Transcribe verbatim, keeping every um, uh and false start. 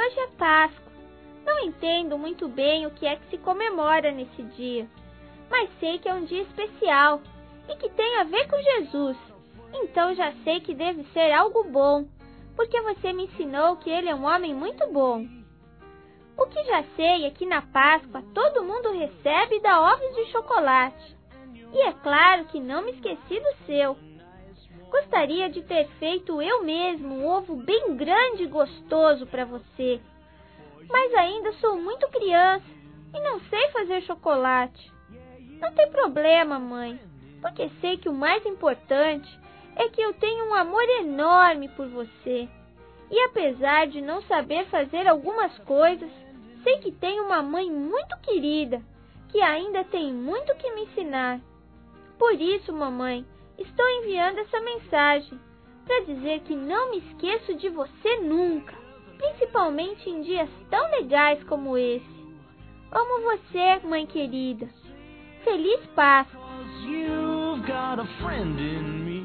hoje é Páscoa. Não entendo muito bem o que é que se comemora nesse dia, mas sei que é um dia especial e que tem a ver com Jesus. Então já sei que deve ser algo bom, porque você me ensinou que ele é um homem muito bom. O que já sei é que na Páscoa todo mundo recebe e dá ovos de chocolate. E é claro que não me esqueci do seu. Gostaria de ter feito eu mesmo um ovo bem grande e gostoso para você. Mas ainda sou muito criança e não sei fazer chocolate. Não tem problema, mãe, porque sei que o mais importante é que eu tenho um amor enorme por você. E apesar de não saber fazer algumas coisas, sei que tenho uma mãe muito querida, que ainda tem muito que me ensinar. Por isso, mamãe, estou enviando essa mensagem, para dizer que não me esqueço de você nunca, principalmente em dias tão legais como esse. Amo você, mãe querida. Feliz Páscoa! You've got a friend in me.